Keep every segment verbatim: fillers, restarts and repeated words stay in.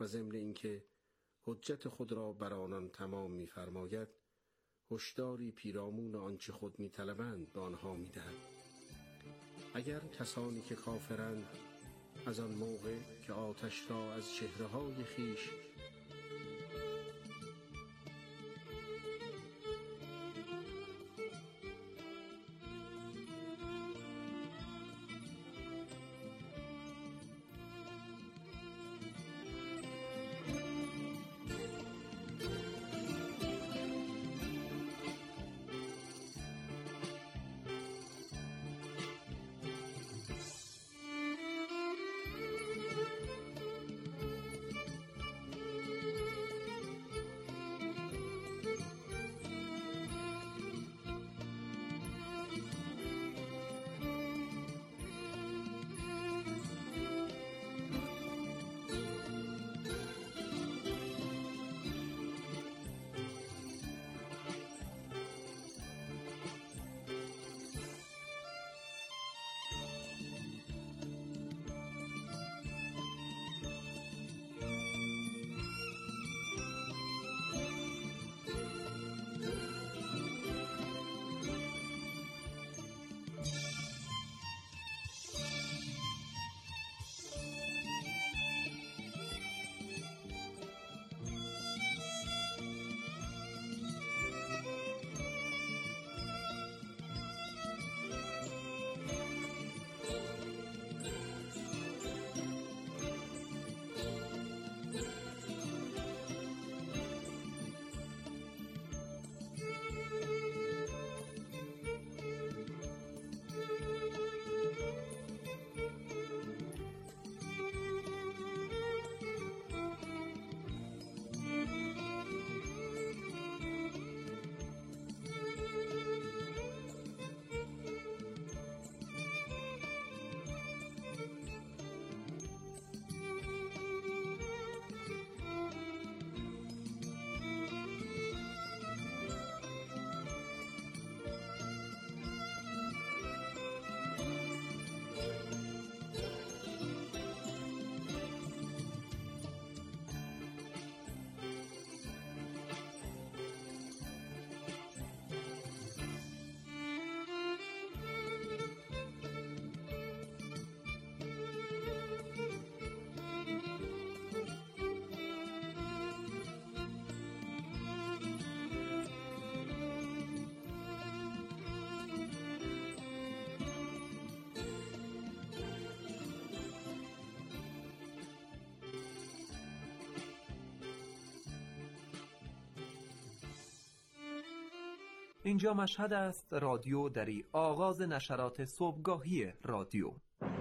و ضمن اینکه حجت خود را بر آنان تمام می‌فرماید، هشداری پیرامون آنچه خود می‌طلبند به آنها می‌دهد. اگر کسانی که کافرند از آن موقع که آتش را از چهره‌های خویش اینجا مشهد است، رادیو دری، آغاز نشرات صبحگاهی رادیو.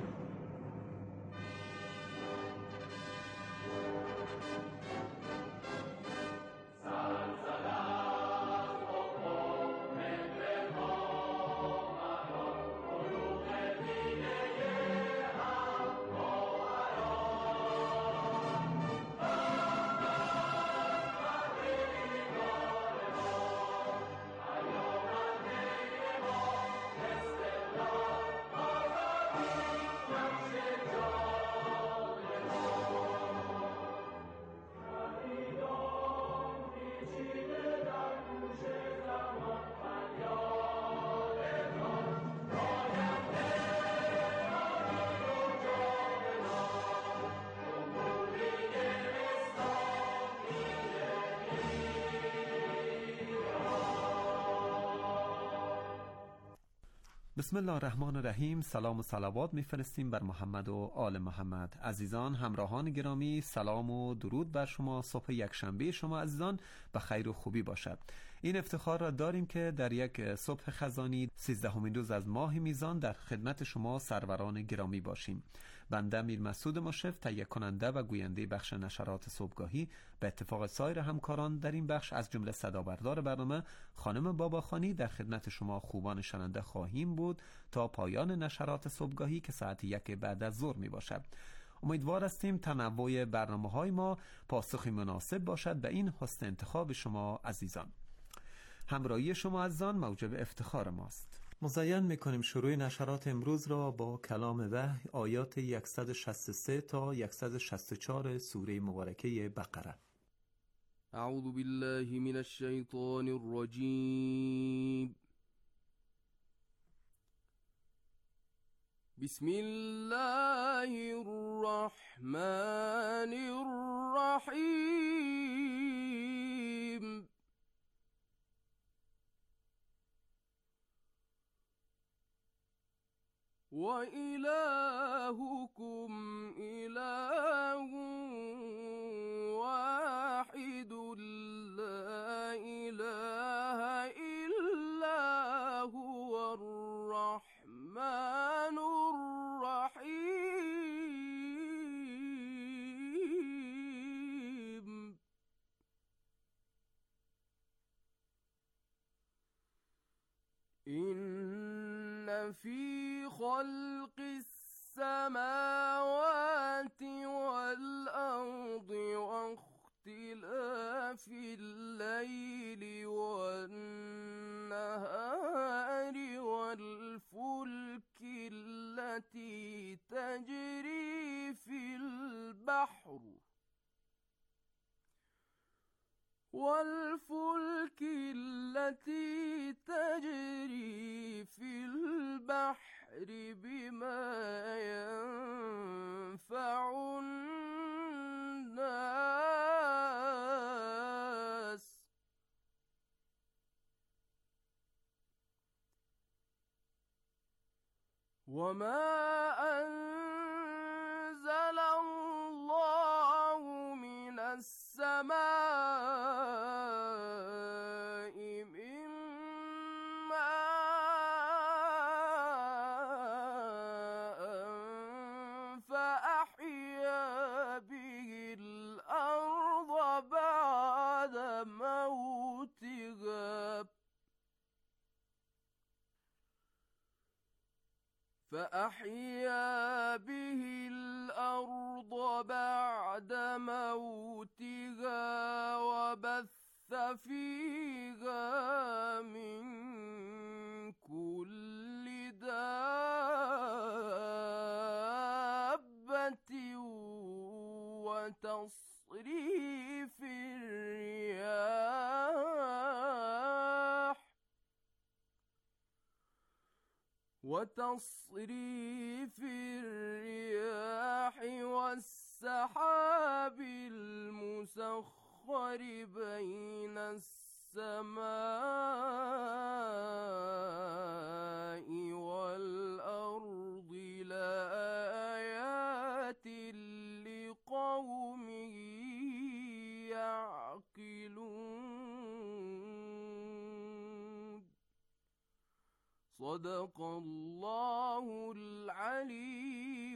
بسم الله الرحمن الرحیم. سلام و صلوات میفرستیم بر محمد و آل محمد. عزیزان همراهان گرامی، سلام و درود بر شما. صبح یکشنبه شما عزیزان به خیر و خوبی باشد. این افتخار را داریم که در یک صبح خزانی سیزدهمین روز از ماه میزان در خدمت شما سروران گرامی باشیم. بنده میر مسعود مشرف، تهیه کننده و گوینده بخش نشرات صبحگاهی، به اتفاق سایر همکاران در این بخش از جمله صدابردار برنامه خانم باباخانی در خدمت شما خوبان شنونده خواهیم بود تا پایان نشرات صبحگاهی که ساعت یک بعد از ظهر می باشد. امیدوار هستیم تنوع برنامه‌های ما پاسخی مناسب باشد به این حسن انتخاب شما عزیزان. همراهی شما عزیزان موجب افتخار ماست. مزین میکنیم شروع نشرات امروز را با کلام وحی آیات صد و شصت و سه تا صد و شصت و چهار سوره مبارکه بقره. اعوذ بالله من الشیطان الرجیم. بسم الله الرحمن الرحیم. وإلهكم إله واحد لا إله إلا هو الرحمن الرحيم. إن في خلق السماوات والأرض واختلاف الليل والنهار والفلك التي تجري في البحر والفلك التي تجري في البحر بما ينفع الناس وما أنزل الله من السماء من ماء فأحيا به الأرض بعد موتها فأحيا به الأرض بعد موتها وبث فيها من كل دابة وتصريف الرياح وتصريف الرياح والسحاب المسخر بين السماء والأرض لآيات لقوم يعقلون. صدق الله العلی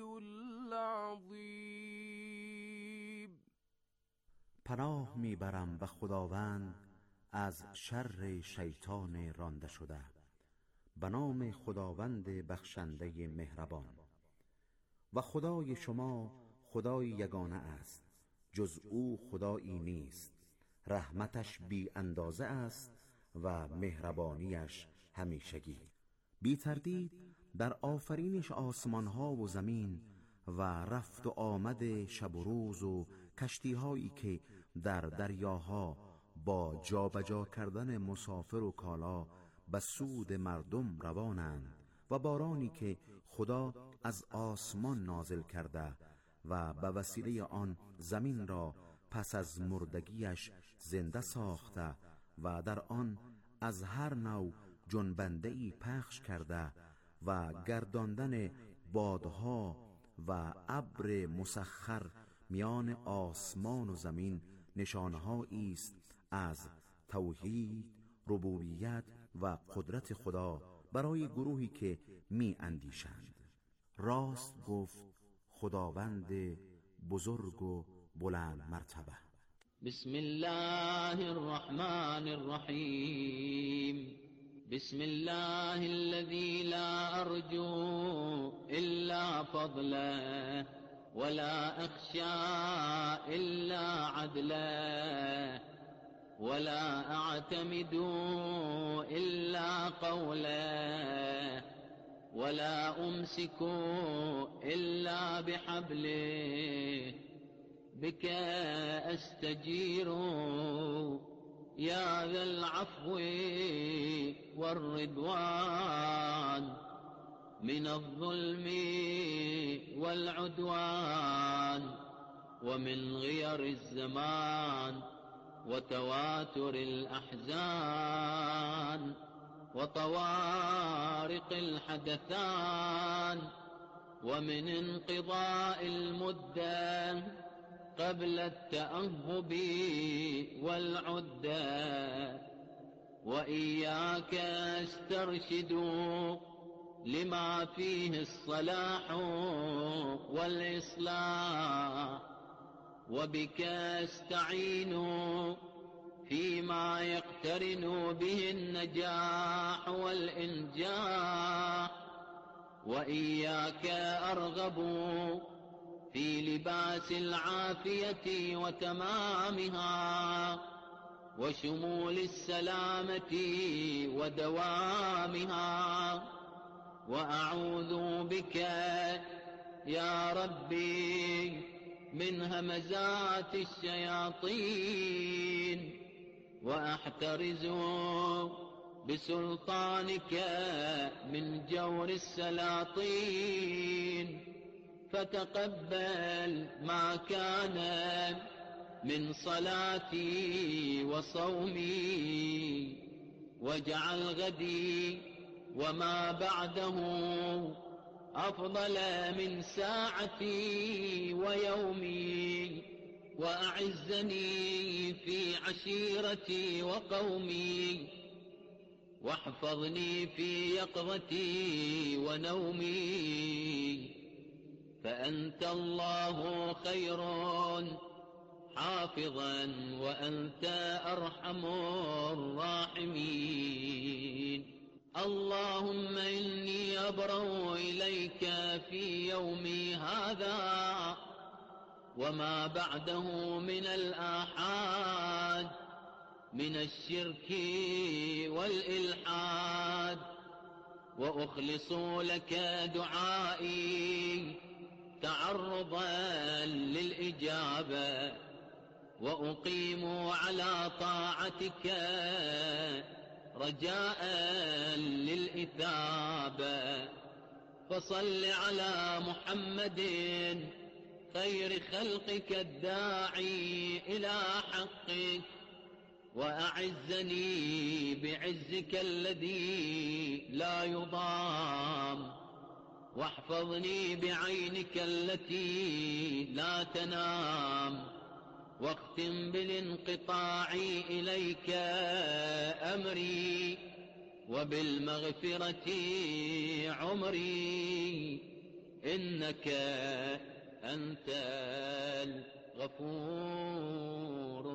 العظیم. پناه میبرم به خداوند از شر شیطان رانده شده. به نام خداوند بخشنده مهربان. و خدای شما خدای یگانه است، جز او خدایی نیست. رحمتش بی اندازه است و مهربانیش همیشگی. بی تردید در آفرینش آسمان ها و زمین و رفت و آمد شب و روز و کشتی هایی که در دریاها با جابجا کردن مسافر و کالا به سود مردم روانند و بارانی که خدا از آسمان نازل کرده و به وسیله آن زمین را پس از مردگیش زنده ساخته و در آن از هر نوع جنبنده‌ای پخش کرده و گرداندن بادها و ابر مسخر میان آسمان و زمین نشانه‌هایی است از توحید، ربوبیت و قدرت خدا برای گروهی که می اندیشند. راست گفت خداوند بزرگ و بلند مرتبه. بسم الله الرحمن الرحیم. بسم الله الذي لا أرجو إلا فضله ولا أخشى إلا عدله ولا أعتمد إلا قوله ولا أمسك إلا بحبله بك أستجير يا ذا العفو والرضوان من الظلم والعدوان ومن غير الزمان وتواتر الأحزان وطوارق الحدثان ومن انقضاء المدة قبل التأهب والعدة وإياك استرشد لما فيه الصلاح والإصلاح وبك استعين فيما يقترن به النجاح والإنجاح وإياك أرغب في لباس العافية وتمامها وشمول السلامة ودوامها وأعوذ بك يا ربي من همزات الشياطين وأحترز بسلطانك من جور السلاطين فتقبل ما كان من صلاتي وصومي واجعل غدي وما بعده أفضل من ساعتي ويومي وأعزني في عشيرتي وقومي واحفظني في يقظتي ونومي فأنت الله خير حافظا وأنت أرحم الراحمين اللهم إني أبرأ إليك في يومي هذا وما بعده من الآحاد من الشرك والإلحاد وأخلص لك دعائي تعرضا للإجابة وأقيم على طاعتك رجاء للإثابة فصل على محمد خير خلقك الداعي إلى حقك وأعزني بعزك الذي لا يضام واحفظني بعينك التي لا تنام واختم بالانقطاع إليك أمري وبالمغفرة عمري إنك أنت الغفور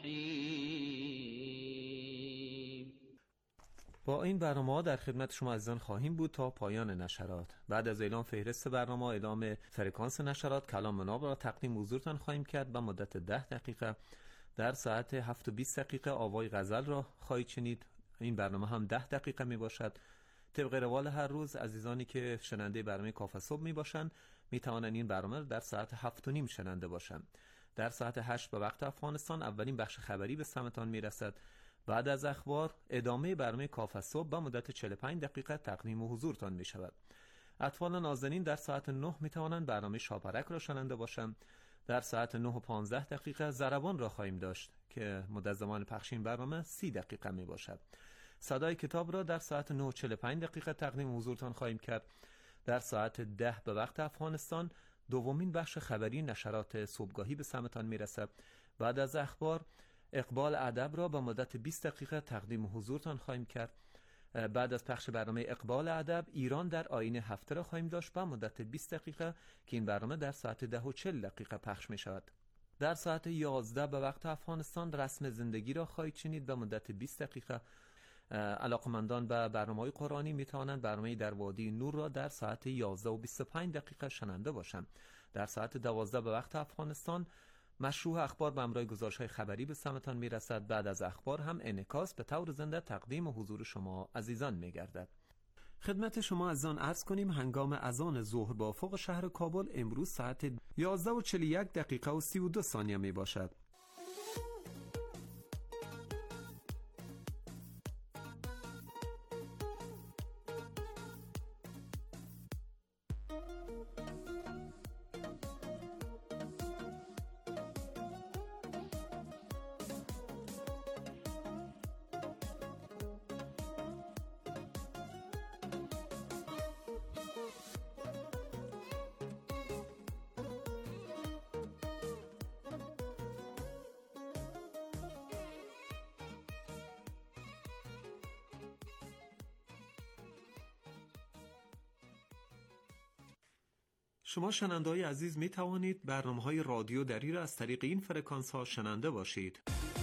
الرحیم. با این برنامه ها در خدمت شما عزیزان خواهیم بود تا پایان نشرات. بعد از اعلام فهرست برنامه، اعلام فرکانس نشرات، کلام مناب را تقدیم حضورتان خواهیم کرد و مدت ده دقیقه در ساعت هفت و بیست دقیقه آوای غزل را خواهید شنید. این برنامه هم ده دقیقه می باشد. طبق روال هر روز عزیزانی که شنونده برنامه کافه صبح می باشند می توانند این برنامه را در ساعت هفت و نیم شنونده باشند. در ساعت هشت به وقت افغانستان اولین بخش خبری به سمتان می رسد. بعد از اخبار ادامه برنامه کافه صبح به مدت چهل و پنج دقیقه تقدیم حضورتان می شود. اطفال نازنین در ساعت نه می توانند برنامه شاپرک را شنونده باشند. در ساعت نه و پانزده دقیقه ضربان را خواهیم داشت که مدت زمان پخش این برنامه سی دقیقه می باشد. صدای کتاب را در ساعت نه و چهل و پنج دقیقه تقدیم حضورتان خواهیم کرد. در ساعت ده به وقت افغانستان دومین بخش خبری نشرات صبحگاهی به سمتان می رسد. بعد از اخبار اقبال ادب را به مدت بیست دقیقه تقدیم حضورتان خواهیم کرد. بعد از پخش برنامه اقبال ادب ایران در آیین هفته را خواهیم داشت به مدت بیست دقیقه که این برنامه در ساعت ده و چهل دقیقه پخش می شود. در ساعت یازده به وقت افغانستان رسم زندگی را خواهید شنید به مدت بیست دقیقه. علاقمندان به برنامه‌های قرآنی می توانند برنامه در وادی نور را در ساعت یازده و بیست و پنج دقیقه شنونده باشند. در ساعت دوازده به وقت افغانستان مشروع اخبار به همراه گزارش‌های خبری به سمتان میرسد. بعد از اخبار هم انعکاس به طور زنده تقدیم حضور شما عزیزان میگردد. خدمت شما از آن عرض کنیم هنگام اذان ظهر با افق شهر کابل امروز ساعت یازده و چهل و یک دقیقه و سی و دو ثانیه می باشد. شما شنونده‌های عزیز می توانید برنامه‌های رادیو دری را از طریق این فرکانس‌ها شنونده باشید.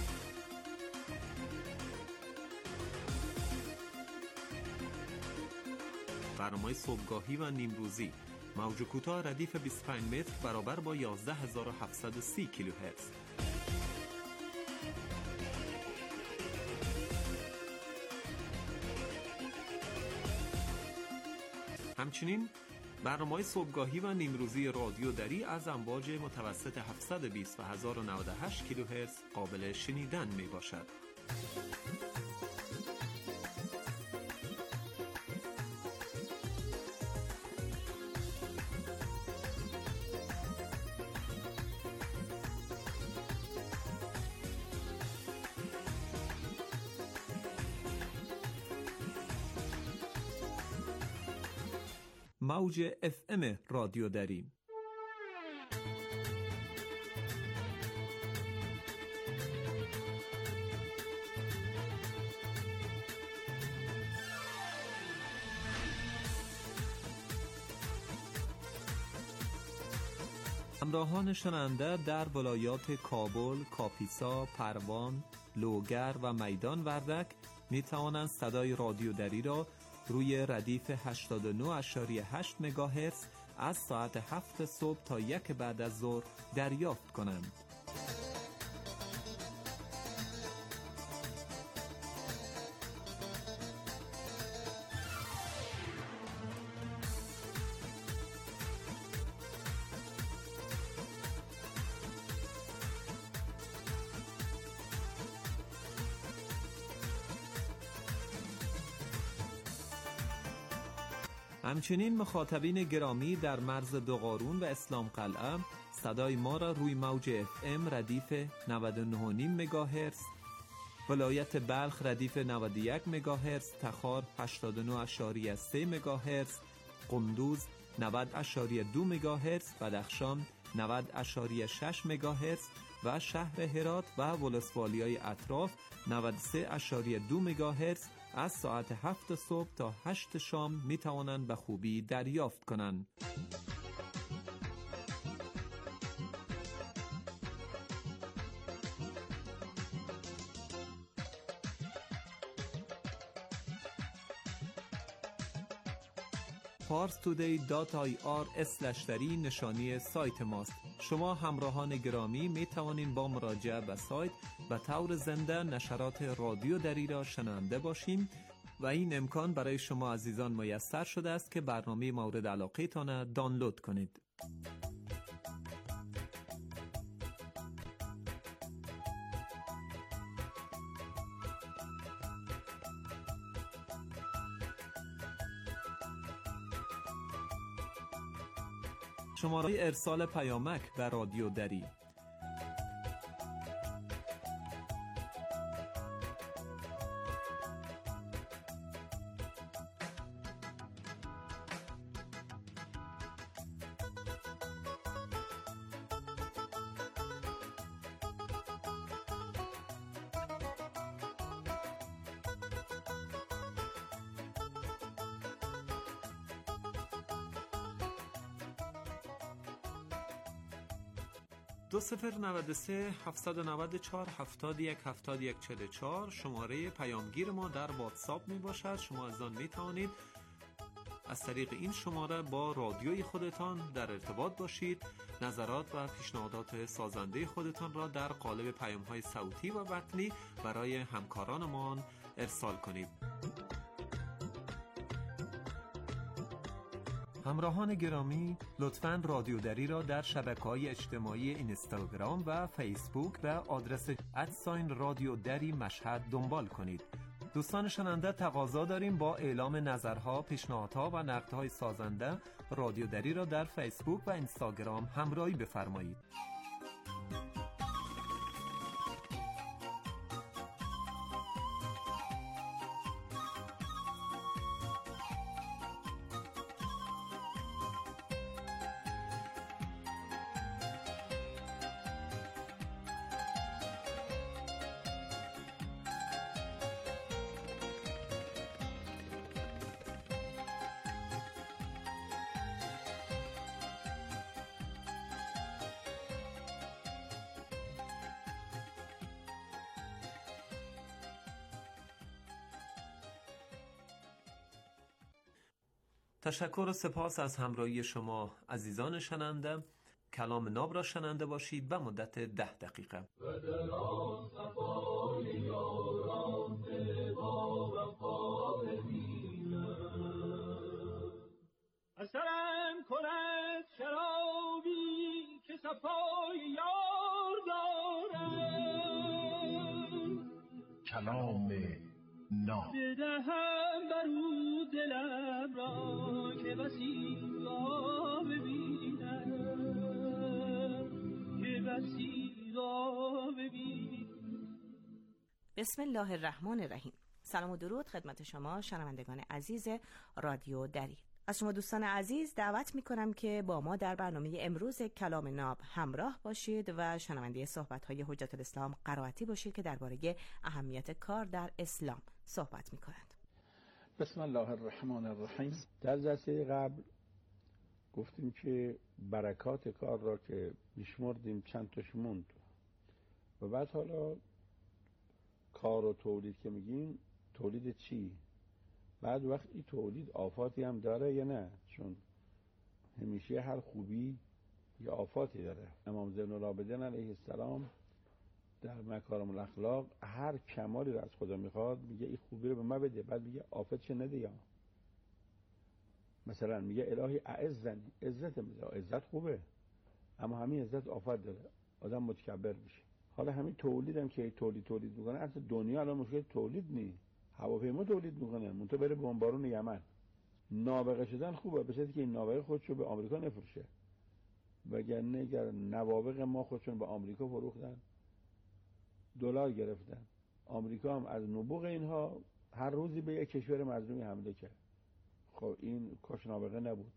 برنامه‌های صبحگاهی و نیمروزی موج کوتاه ردیف بیست و پنج متر برابر با یازده هزار و هفتصد و سی کیلوهرتز. همچنین برنامه‌های صبحگاهی و نیمروزی رادیو دری از امواج متوسط هفتصد و بیست و هزار و نود و هشت کیلوهرتز قابل شنیدن می باشد. موج اف ام رادیو دری. همراهان شنونده در ولایات کابل، کاپیسا، پروان، لوگر و میدان وردک می توانند صدای رادیو دری را روی ردیف هشتاد و نه و هشت مگاهرتز از ساعت هفت صبح تا یک بعد از ظهر دریافت کنند. همچنین مخاطبین گرامی در مرز دوقارون و اسلام قلعه صدای ما را روی موج اف ام ردیف نود و نه و نیم مگاهرتز، ولایت بلخ ردیف نود و یک مگاهرتز، تخار هشتاد و نه و سه مگاهرتز، قندوز نود و دو مگاهرتز، بدخشان نود و شش مگاهرتز و شهر هرات و ولسوالیای اطراف نود و سه و دو مگاهرتز از ساعت هفت صبح تا هشت شام می توانند به خوبی دریافت کنند. پارس تودی دات آی آر اسلش دری نشانی سایت ماست. شما همراهان گرامی می توانید با مراجعه به سایت به طور زنده نشرات رادیو دری را شنونده باشیم و این امکان برای شما عزیزان میسر شده است که برنامه مورد علاقه تان دانلود کنید. شماره ارسال پیامک به رادیو دری دو صفر نود و سه هفتصد و نود و چهار هفتاد و یک هفتاد و یک چهل و چهار شماره پیامگیر ما در واتساپ می باشد. شما از آن می توانید از طریق این شماره با رادیوی خودتان در ارتباط باشید، نظرات و پیشنهادات سازنده خودتان را در قالب پیام‌های صوتی و متنی برای همکارانمان ارسال کنید. همراهان گرامی، لطفاً رادیو دری را در شبکه‌های اجتماعی اینستاگرام و فیسبوک به آدرس ادساین رادیو دری مشهد دنبال کنید. دوستان شنونده، تقاضا داریم با اعلام نظرها، پیشنهادها و نقدهای سازنده رادیو دری را در فیسبوک و اینستاگرام همراهی بفرمایید. تشکر و سپاس از همراهی شما عزیزان شنونده. کلام ناب را شنونده باشید به مدت ده دقیقه. اثرم کند شرابی که صفای یار دارم، کلام ناب بدهم برو دلم را که بسی را ببینم، که بسی را ببینم. بسم الله الرحمن الرحیم. سلام و درود خدمت شما شنوندگان عزیز رادیو دری. از شما دوستان عزیز دعوت می کنم که با ما در برنامه امروز کلام ناب همراه باشید و شنونده صحبت‌های حجت الاسلام قرائتی باشید که درباره اهمیت کار در اسلام صحبت می کنند. بسم الله الرحمن الرحیم. در جلسه قبل گفتیم که برکات کار را که میشمردیم چند تاش موند و بعد حالا کار و تولید که میگیم تولید چی؟ بعد وقت این تولید آفاتی هم داره یا نه؟ چون همیشه هر خوبی یا آفاتی داره. امام زین العابدین علیه السلام در مکارم الاخلاق هر کمالی رو از خدا میخواد میگه این خوبی رو به من بده، بعد میگه آفتش نده. یا مثلا میگه الهی اعزنی، عزت میده. عزت خوبه اما همین عزت آفت داره، آدم متکبر میشه. حالا همین تولید هم که تولید تولید میکنه، اصلا دنیا الان مشکل تولید نی، هواپیما تولید میکنه، منتها بره بمبارون یمن. نابغه شدن خوبه، به شرطی که این نابغه خودشو به آمریکا نفروشه، وگرنه اگر نوابغ ما خودشون به آمریکا فروختن، دلار گرفتن، آمریکا هم از نبوغ اینها هر روزی به یک کشور مظلومی حمله کرد. خب این کاش نابغه نبود،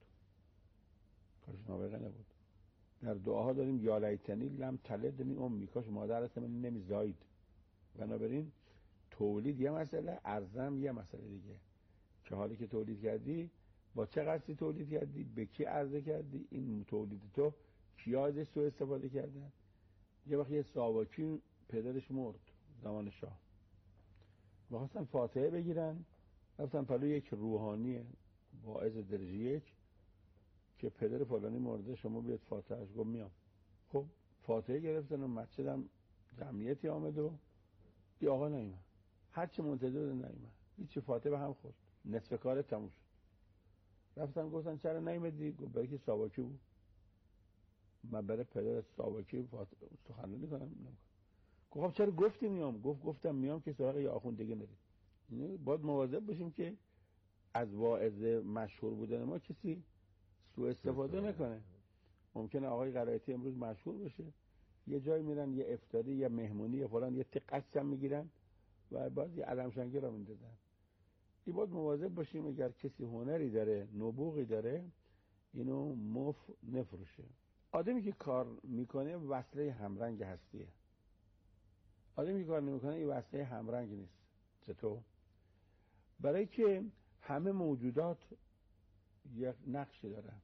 کاش نابغه نبود. در دعاها داریم یا لیتنی لم تلدنی امی، کاش مادرت من نمیزایید. بنابراین تولید یه مسئله، ارزم یه مسئله دیگه، که حالی که تولید کردی با چه قصدی تولید کردی، به کی عرضه کردی، این تولید تو کیا ازش سوء استفاده کردن. یه وقت یه ساواکی پدرش مرد زمان شاه، می‌خواستن فاتحه بگیرن، رفتن پلو یک روحانی واعظ درجه یک که پدر فلانی مرده، شما بیاد فاتحهش. گفت میام. خب فاتحه گرفتن و مسجد هم جمعیتی آمد و این آقا نیومد، هرچی منتظر نیومد، هیچی، فاتحه به هم خورد، نصف کار تموم شد. رفتن گفتن چرا نیومدی؟ گفت برای که ساواکی بود، من برای پدر ساواکی سخنرانی کنم نمیکنم. گفت خب چرا گفتی میام؟ گفت گفتم میام که سراغ یه آخوندگی نرید. یعنی باید مواظب باشیم که از واعظ مشهور بودن ما کسی سوء استفاده نکنه. ممکنه آقای قرائتی امروز مشهور بشه، یه جای میرن یه افطاری یا مهمونی یا فلان یه تقص هم میگیرن و بعد یه علمشنگی را میندازن. این باید مواظب باشیم اگر کسی هنری داره، نبوغی داره، اینو مف نفروشه. آدمی که کار میکنه وصله همرنگ هستیه، آدمی که کار نمیکنه این وصله همرنگ نیست. چطور؟ برای که همه موجودات یک نقشی دارن،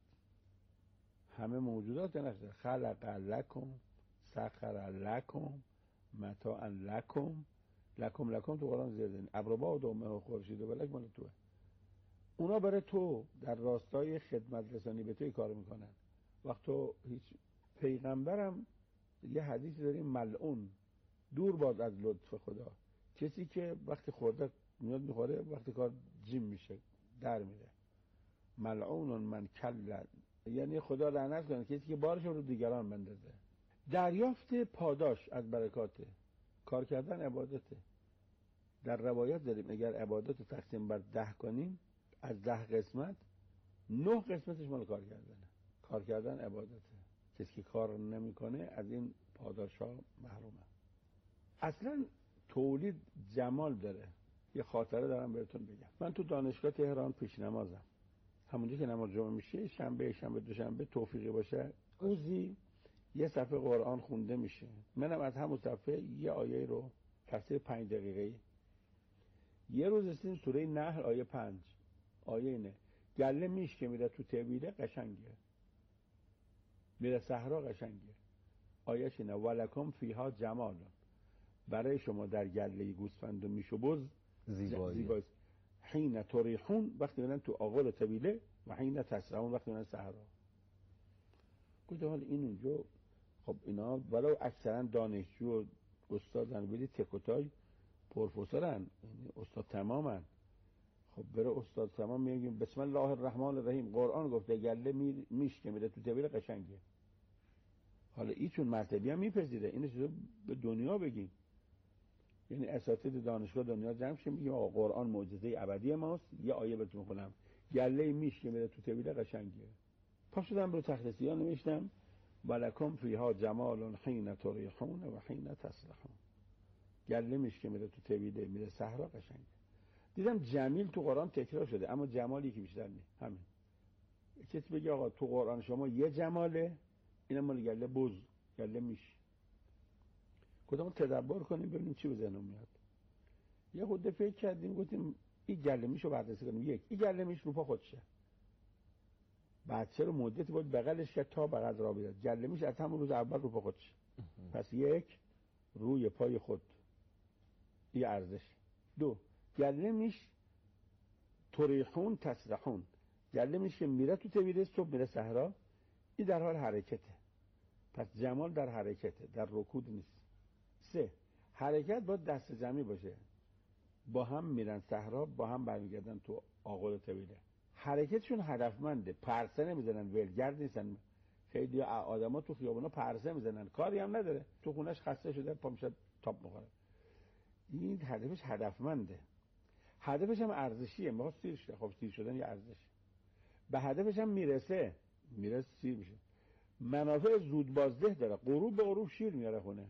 همه موجودات یک نقشی دارن. خلق لکم، سخر لکم، متاعا لکم. لکم لکم تو قرآن زیاده این ابربا و دومه و خورشید و بلک مال توه. اونا برای تو در راستای خدمت رسانی به توی کار میکنن. وقت تو هیچ پیغمبرم یه حدیثی داریم ملعون، دور باد از لطف خدا، کسی که وقتی خورده میاد میخوره، وقتی کار جیم میشه در میره. ملعون من کل، یعنی خدا لعنت کنه کسی که بارش رو دیگران بندازه. دریافت پاداش از برکاته، کار کردن عبادته. در روایت داریم اگر عبادت رو تقسیم بر ده کنیم، از ده قسمت نه قسمتش مال کار کردنه. کار کردن عبادته. کسی که کار نمیکنه از این پاداش ها محرومه. اصلا تولید جمال داره. یه خاطره دارم بهتون بگم. من تو دانشگاه تهران پیش نمازم. همونجا که نماز جمعه میشه، شنبه شنبه دوشنبه توفیقی باشه، روزی یه صفحه قرآن خونده میشه. منم از همون صفحه یه آیه رو تفسیر پنج دقیقه‌ای. یه روز رسیدیم سوره نحل آیه پنج. آیه اینه: گله میش که میره تو طویله قشنگه، میره صحرا قشنگه. آیهش اینه: ولکم فیها جمال، برای شما در گله گوسفند و میش و بز زیبایی. حین تریحون، وقتی میرن تو آغل طویله، و حین تسرحون، وقتی میرن صحرا. گفتم حالا این اونجا، خب اینا ولو اکثرا دانشجو و استادن، ولی تکوتای پروفسورن، یعنی استاد تمامن. خب بره استاد تمام میگیم بسم الله الرحمن الرحیم، قرآن گفته گله می میش که میره تو طویله قشنگه. حالا این چون مرتبی هم میپذیره، اینو چیزا به دنیا بگیم. یعنی اساتید دانشگاه دنیا جمع شیم میگیم آقا قرآن معجزه ابدی ماست. یه آیه بهتون میخونم: گله میش که میره تو طویله قشنگه. پا شدم رو تخت سیاه نوشتم: ولکم فیها جمال حین تریحون و حین تسرحون. گله میش که میره تو طویله، میره صحرا قشنگه. دیدم جمیل تو قرآن تکرار شده، اما جمالی که بیشتر نیست. همین کسی بگه آقا تو قرآن شما یه جماله، اینم مال گله بز، گله میش. گفتم تدبر کنیم ببینیم چی به ذهنم میاد. یه خود فکر کردیم، گفتیم این گله میشو بررسی کنیم. یک، این گله میش رو پا خودشه، بچه رو مدتی باید بغلش کرد تا بغل را بیاد. گله میش از همون روز اول رو پا خودشه. پس یک، روی پای خود، این ارزش. دو، گله میش تریحون تسرحون، گله میش که میره تو طویله، صبح میره صحرا، این در حال حرکته. پس جمال در حرکته، در رکود نیست. سه، حرکت باید دست جمعی باشه، با هم میرن صحرا، با هم برمیگردن تو آغل طویله. حرکتشون هدفمنده، پرسه نمیزنن، ولگرد نیستن. خیلی آدما تو خیابونا پرسه میزنن، کاری هم نداره، تو خونش خسته شده پا میشه تاپ میخوره. این هدفش هدفمنده، هدفش هم ارزشیه. ما سیر شده، خب سیر شدن یه ارزش. به هدفش هم میرسه، میرسه سیر میشه. منافع زود بازده داره، غروب به غروب شیر میاره خونه.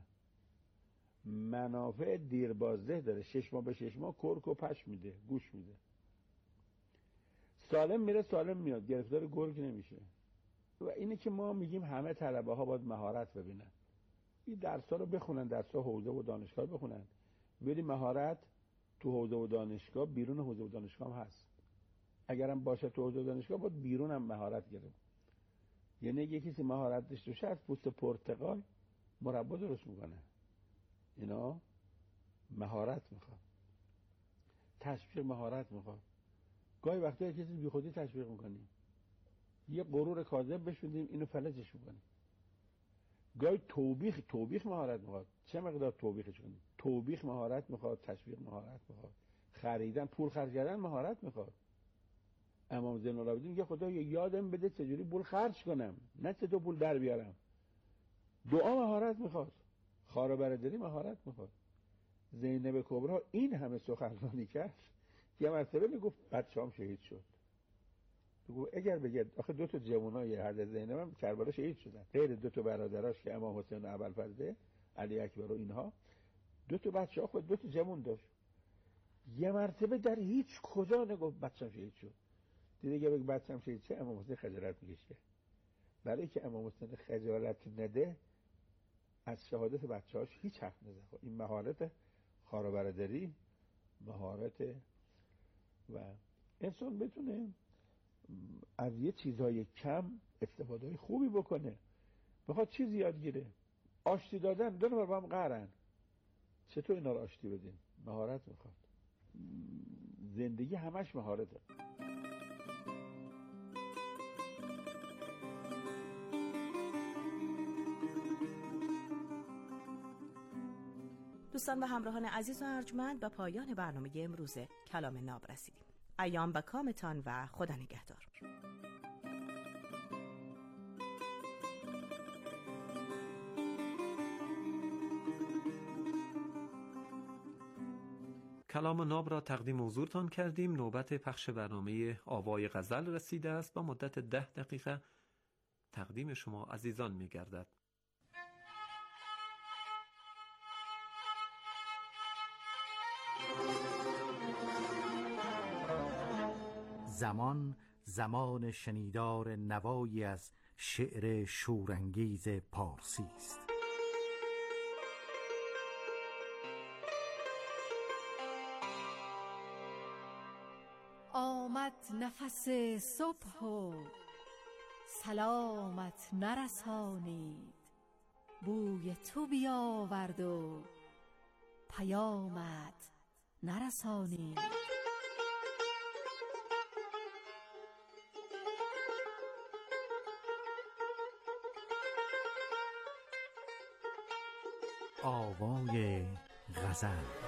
منافع دیر بازده داره، شش ماه به شش ماه کرک و پش میده، گوش میده. سالم میره سالم میاد، گرفتار گرگ نمیشه. و اینه که ما میگیم همه طلبه ها باید مهارت ببینن. این درس‌ها رو بخونن، درس‌ها حوزه و دانشگاه بخونن. ولی مهارت تو حوزه و دانشگاه، بیرون حوزه و دانشگاه هم هست. اگرم باشه تو حوزه و دانشگاه، باید بیرون هم مهارت گرفت. یعنی یکی کسی مهارت داشته باشه، از پوست پرتقال مربا درست میکنه. اینا مهارت میخواد، تشویق مهارت میخواد. گاهی وقتا یه کسی بی خودی تشویق میکنیم، یه غرور کاذب بشودیم، اینو فلجش میکنیم. گاهی توبیخ توبیخ مهارت میخواد. چه مقدار توبیخش کنیم؟ توبیخ مهارت میخواد، تشویق مهارت میخواد، خریدن، پول خرج کردن مهارت میخواد. امام زین العابدین میگه خدا یادم بده چجوری پول خرج کنم، نه چطور پول در بیارم. دعا مهارت میخواد، خار و برادری مهارت میخواد. زینب کبری این همه سخنرانی کرد، یه مرتبه میگفت بچه‌ام شهید شد. بگو اگر بگید آخه دو تا جوانای حضرت زینب هم کربلا شهید شدن، غیر دو تا برادراش که امام حسین و ابوالفضل علی اکبر و اینها، دو تا بچه‌ها خود دو تا جوان داشت. یه مرتبه در هیچ کجا نگفت بچه‌م شهید شد. دیگه اگه بگه بچه‌م شهید شه، امام حسین خجالت میکشه. برای که امام حسین خجالت نده، از شهادت بچه‌هاش هیچ حرف نزنه. این مهارت خار و برادری، مهارت و انسان بتونه از یه چیزهای کم استفاده خوبی بکنه. بخواد چیزی یاد گیره. آشتی دادن، دو نفر با هم قهرن، چطور اینا رو آشتی بدیم؟ مهارت میخواد. زندگی همش مهارته. دوستان و همراهان عزیز و ارجمند، به پایان برنامه امروز کلام ناب رسیدیم. ایام به کامتان و خدا نگهدار. کلام ناب را تقدیم حضورتان کردیم. نوبت پخش برنامه آوای غزل رسیده است. با مدت ده دقیقه تقدیم شما عزیزان می گردد. زمان زمان شنیدار نوایی از شعر شورانگیز پارسی است. آمد نفس صبح و سلامت نرسانید، بوی تو بیاورد و پیامت نرسانید. آوای غزل.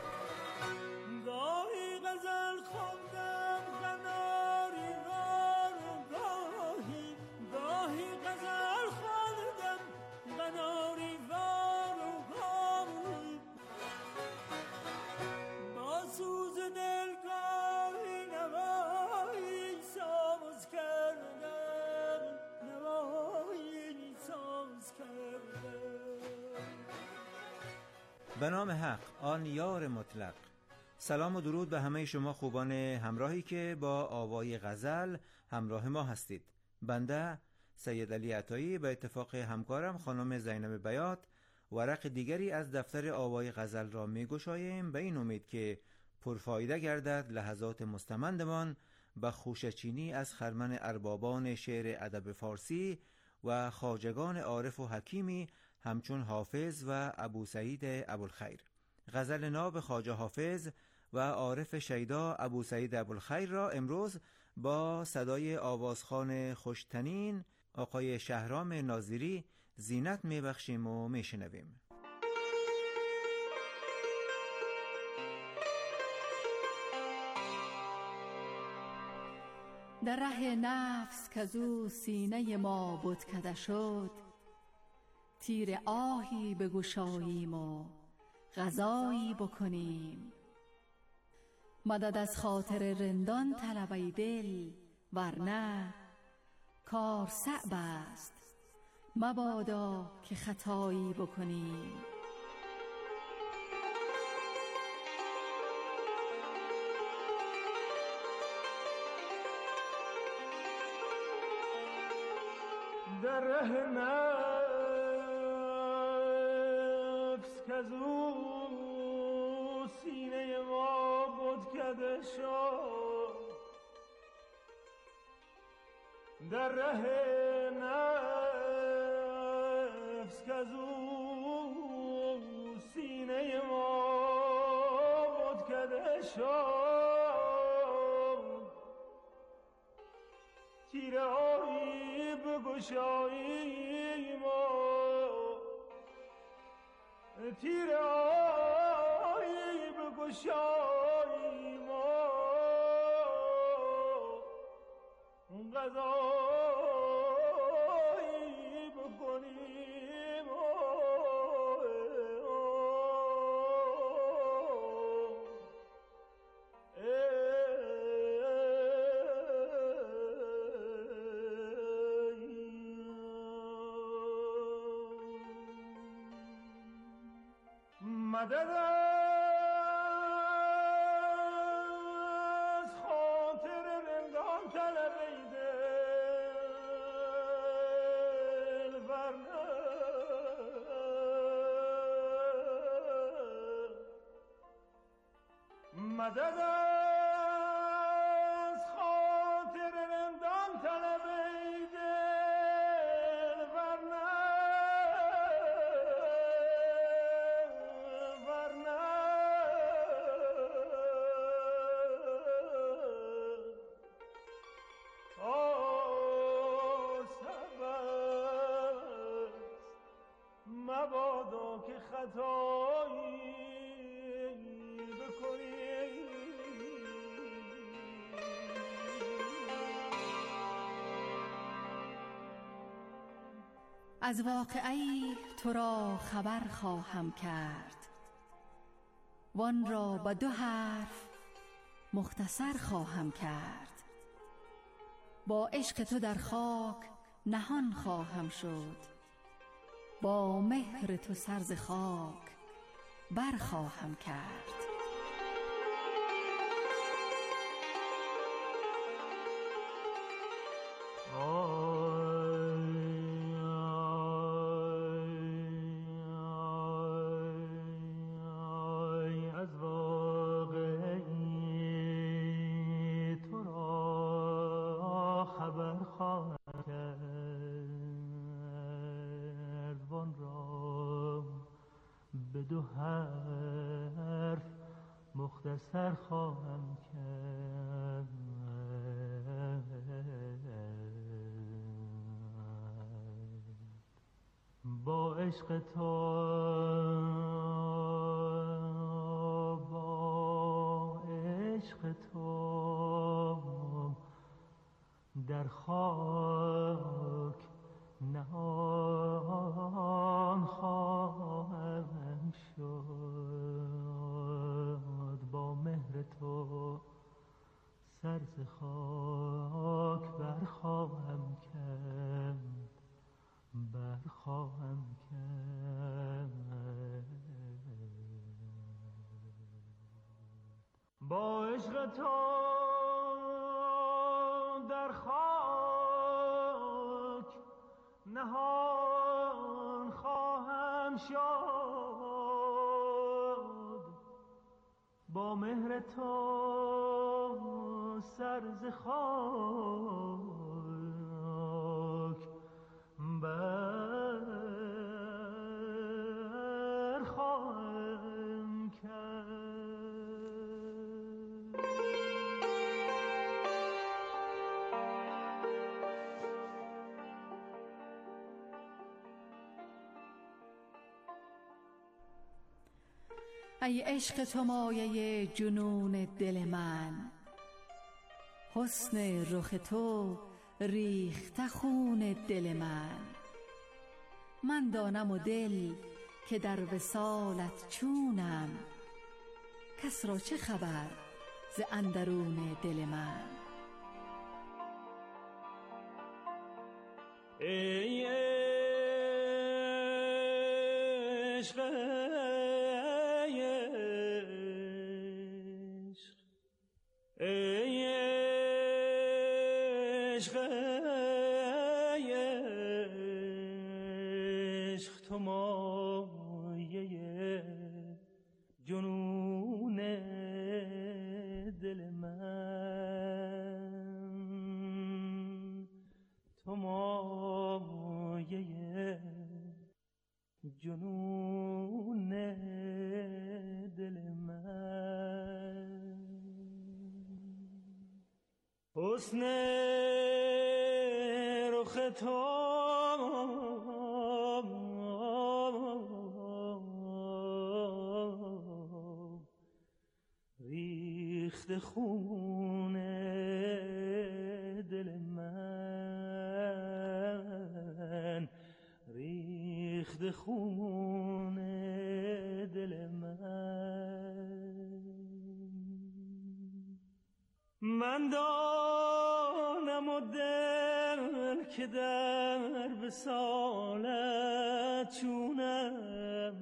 گاهی غزل خواندم قناری وار و گاهی گاهی غزل خواندم قناری وار و گاهی با سوز دل گاهی نوایی ساز کردم نوایی ساز کردم. به نام حق، آن یار مطلق. سلام و درود به همه شما خوبان همراهی که با آوای غزل همراه ما هستید. بنده سید علی عطایی به اتفاق همکارم خانم زینب بیات ورق دیگری از دفتر آوای غزل را می گشاییم، به این امید که پرفایده گردد لحظات مستمندمان به خوشچینی از خرمن اربابان شعر ادب فارسی و خواجگان عارف و حکیمی همچون حافظ و ابو سعید ابوالخیر. غزل ناب خواجه حافظ و عارف شیدا ابو سعید ابوالخیر را امروز با صدای آوازخوان خوشتنین آقای شهرام ناظری زینت میبخشیم و میشنویم. در ره نفس کزو سینه ما بتکده شد، تیر آهی بگشاییم و غذایی بکنیم. مدد از خاطر رندان طلب ای دل، ورنه کار صعب است مبادا که خطایی بکنیم. در ره نفس کزو سینه ما بتکده شد، در ره نفس کزو سینه ما بتکده شد، تیر آهی بگشاییم و تیر آهی بگشاییم و غذایی بکنیم و مدد از خاطر رندان طلب ای دل، ورنه مدد از خاطر رندان طلب ای دل، ورنه مبادا که خطایی بکنی. از واقعی تو را خبر خواهم کرد، وان را به دو حرف مختصر خواهم کرد. با عشق تو در خاک نهان خواهم شد، با مهر تو سر ز خاک برخواهم کرد. مختصر خواهم کرد. با عشق تو با عشق تو در خاک نهان خواهم شد، با مهر تو سر ز خاک برخواهم کرد برخواهم کرد. با عشق تو در خاک نهان خواهم شد، با مهر تو سر ز خاک برخواهم کرد. ای عشق تو مایه جنون دل من، حسن رخ تو ریخته خون دل من. من دانم و دل که در وصالت چونم، کس را چه خبر ز اندرون دل من. ای عشق ای عشق عشق تو مایه جنون دل من، تو مایه جنون دل من. حسن رخ تو ریخت خون دل من، ریخت خون دل من. من دانم و دل که در وصالت چونم،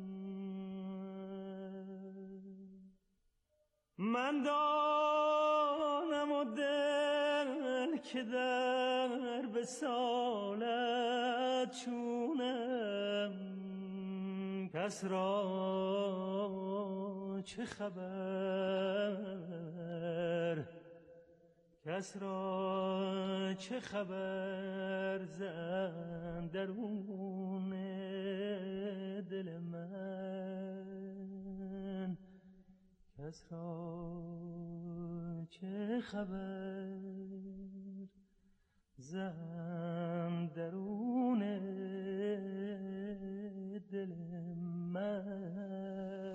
من دانم و دل که در وصالت چونم. کس را چه خبر کس را چه خبر ز اندرون دل من، کس را چه خبر ز اندرون دل من.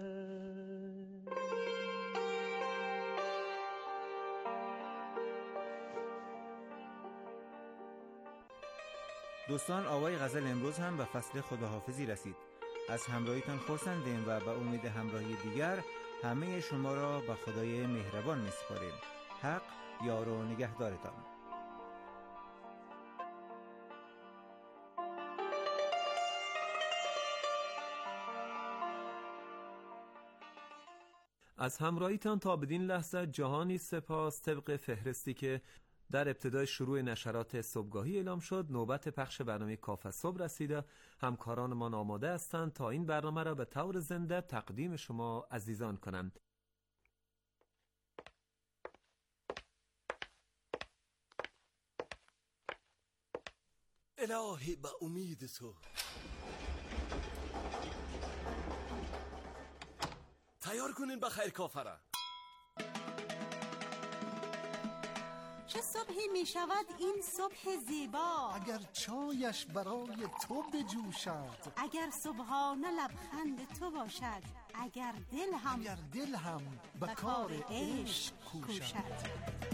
دوستان، آوای غزل امروز هم به فصل خداحافظی رسید. از همراهیتان خرسندیم و به امید همراهی دیگر همه شما را به خدای مهربان می‌سپاریم. حق یار و نگهدارتان. از همراهیتان تا بدین لحظه جهانی سپاس. طبق فهرستی که در ابتدای شروع نشرات صبحگاهی اعلام شد، نوبت پخش برنامه کافه صبح رسیده. همکارانمان آماده هستند تا این برنامه را به طور زنده تقدیم شما عزیزان کنند. الهی به امید تو. تیار کنین بخیر کافه را. چه صبحی می شود این صبح زیبا، اگر چایش برای تو بجوشد، اگر صبحانه لبخند تو باشد، اگر دل هم اگر دل هم به کار عشق کوشد.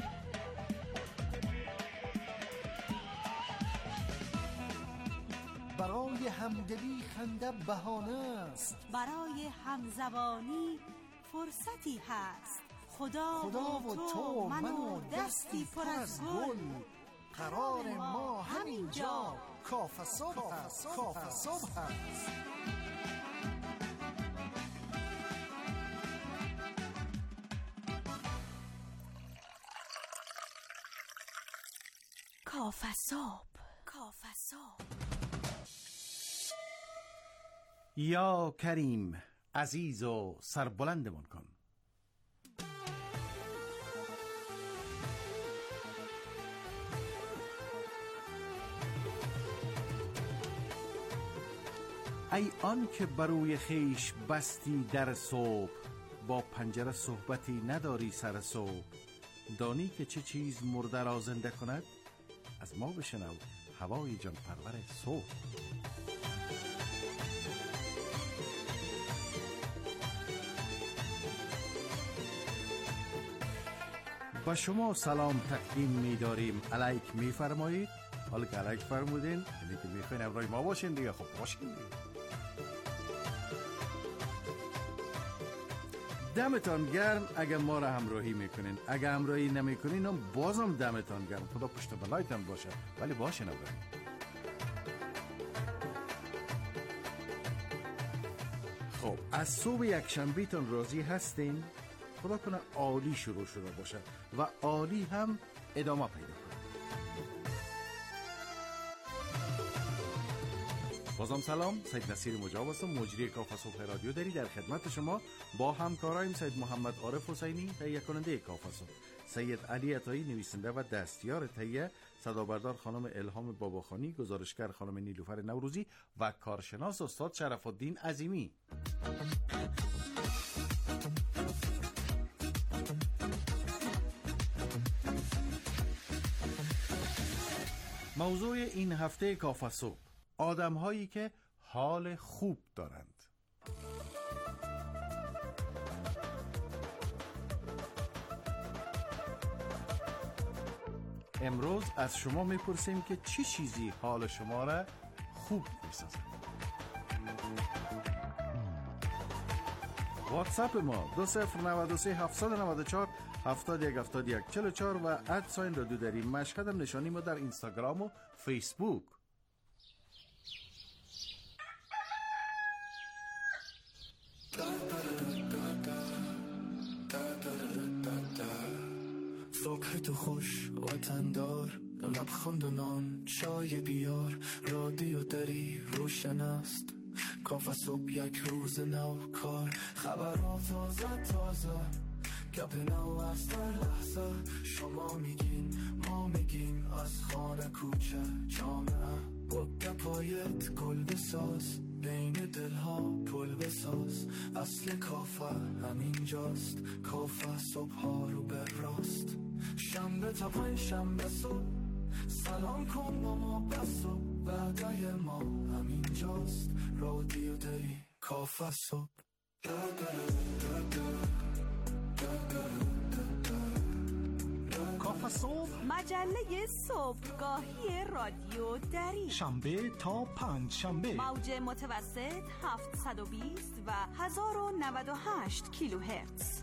برای همدلی خنده بهانه است، برای همزبانی فرصتی هست. خدا, خدا و تو من و دستی پر از گل، قرار ما همینجا کافه صبح هست. کافه صبح هست. کافه صبح. کافه صبح. یا کریم، عزیز و سربلندمان کن. ای آن که بروی خیش بستی در صبح، با پنجره صحبتی نداری سر صبح. دانی که چه چیز مرده را زنده کند؟ از ما بشنو هوای جان پرور صبح. با شما سلام تقدیم می داریم. علیک می فرمایید. حالا که علیک فرمودین یعنی که می خواین همراه ما باشین دیگه. خب باشین دیگه. دمتان گرم اگر ما را همراهی میکنین. اگر همراهی نمیکنین هم بازم دمتان گرم. خدا پشت بلایتان باشه. ولی باشین همراهی. خب از صبح یک شنبهتان راضی هستین؟ خدا کنه عالی شروع شده باشه و عالی هم ادامه پیدا کنه. بازم سلام، سید نصیر مجاب هستم، مجری کافه صبح رادیو دری در خدمت شما با همکارایم سید محمد عارف حسینی تهیه کننده کافه صبح، سید علی عطایی نویسنده و دستیار تهیه، صدابردار خانم الهام باباخانی، گزارشگر خانم نیلوفر نوروزی و کارشناس استاد شرف الدین عظیمی. موضوع این هفته کافه صبح: آدم هایی که حال خوب دارند. امروز از شما میپرسیم که چه چیزی حال شما را خوب میسازد. واتساپ ما دو صفر نود و سه هفتصد و نود و چهار هفتاد و یک هفتاد و یک چهل و چهار و ادساین رادیو دری مشهد هم نشانی ما در اینستاگرام و فیسبوک. صبح تو خوش وطندار، لبخند و نان چای بیار، رادیو دری روشن است، کافه صبح یک روز نو کار، خبرها تازه تازه، گپ نو از در لحظه، شما میگین ما میگیم، از خانه کوچه جامعه، با گپایت گل بساز، بین دلها پل بساز، اصل کافه همینجاست، کافه صبح ها رو به راست، شنبه تا پنج شنبه صبح، سلام کن با ما بس و بعدای ما همینجاست، رادیو دری کافه صبح. کافه صبح، مجله صبحگاهی رادیو دری، شنبه تا پنج شنبه، موج متوسط هفتصد و بیست و هزار و نود و هشت کیلوهرتز.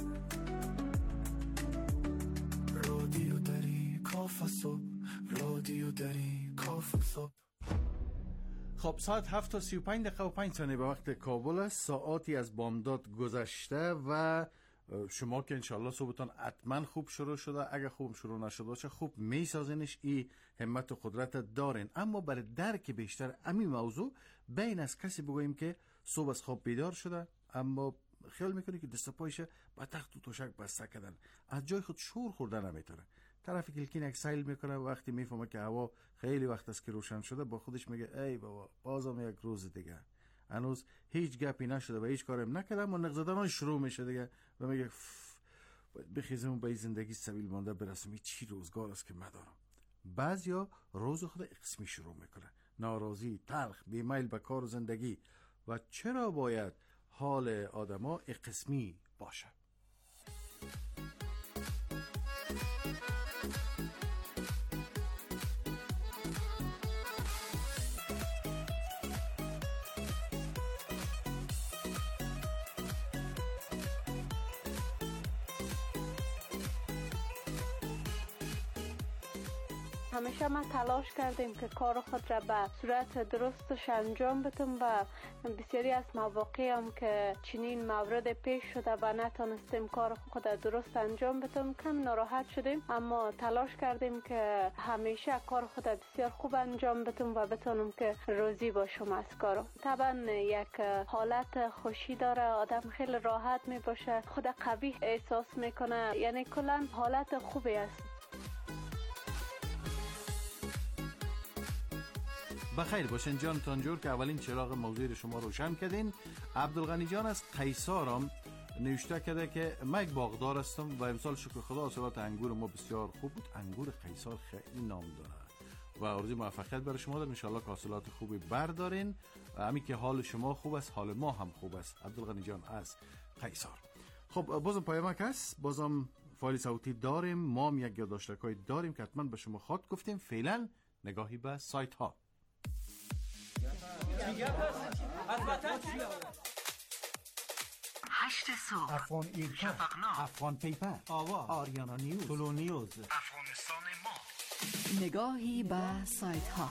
رادیو دری کاف صبح، رادیو دری کاف صبح. خب ساعت هفت تا سی و پنج دقیقه و پنج ثانیه به وقت کابل است. ساعاتی از بامداد گذشته و شما که انشالله صبحتان حتما خوب شروع شده. اگر خوب شروع نشده باشه خوب میسازینش، ای همت و قدرت دارین. اما برای درک بیشتر امی موضوع بین از کسی بگوییم که صبح از خواب بیدار شده اما خیال میکنه که دست پایشه با تخت و توشک بسته کردن، از جای خود شور خورده نمیتونه. طرف کلکین یک سیل میکنه و وقتی میفهمه که هوا خیلی وقت است که روشن شده با خودش میگه ای بابا بازم یک روز دیگه، هنوز هیچ گپی نشده و هیچ کارم نکردم و نق زدن شروع میشه دیگه و میگه بخیزم به زندگی سبیل مانده برسم، چی روزگار است که مدارم. بعضیا روز خود قسمی شروع میکنه، ناراضی، تلخ، بیمیل به کار و زندگی. و چرا باید حال آدما قسمی باشه؟ همیشه ما تلاش کردیم که کار خود را به صورت درستش انجام بدیم و بسیاری از مواقع هم که چنین مورد پیش شده و نتونستیم کار خود درست انجام بدیم کم ناراحت شدیم، اما تلاش کردیم که همیشه کار خود بسیار خوب انجام بدیم و بتونیم که راضی باشیم از کار. طبعا یک حالت خوشی داره، آدم خیلی راحت می باشه، خود قوی احساس میکنه، یعنی کلا حالت خوبی است. بخیر باشین جان تانجور که اولین چراغ موضوع شما روشن کردین. عبدالغنی جان از قیصارم نوشته کرده که من یک باغدار هستم و امسال شکر خدا حاصلات انگور ما بسیار خوب بود. انگور قیصار خیلی نام داره و آرزوی موفقیت برای شما دارم، ان شاءالله که حاصلات خوبی بردارین. همین که حال شما خوب است حال ما هم خوب است. عبدالغنی جان از قیصار. خب بازم پیامک هست، بازم فایل صوتی داریم، ما هم یک یادداشت‌های داریم که حتما به شما خاط گفتیم. فعلا نگاهی به سایت ها. هشت صبح، افغان ایرکا، شفقنامه، افغان پیپر، آواز، آریانا نیوز، طلو نیوز، افغانستان ما. نگاهی به سایت ها.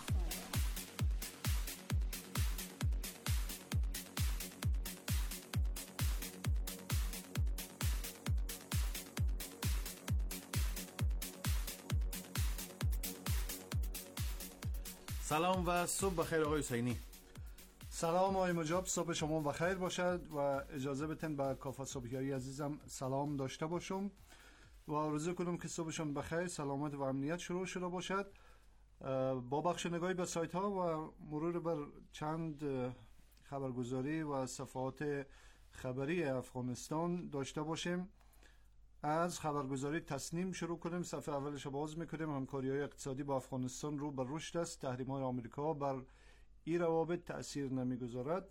سلام و صبح بخیر آقای حسینی. سلام آقای مجاب، صبح شما بخیر باشد و اجازه بدین به کافه صبحیایی عزیزم سلام داشته باشم و آرزو کنم که صبحشان بخیر، سلامت و امنیت شروع شده باشد. با بخش نگاهی به سایت ها و مرور بر چند خبرگزاری و صفحات خبری افغانستان داشته باشیم. از خبرگزاری تصنیم شروع کنیم. صفحه اولش باز میکنیم. همکاری‌های اقتصادی با افغانستان رو بر رشد است. تحریم‌های آمریکا بر این روابط تأثیر نمیگذارد.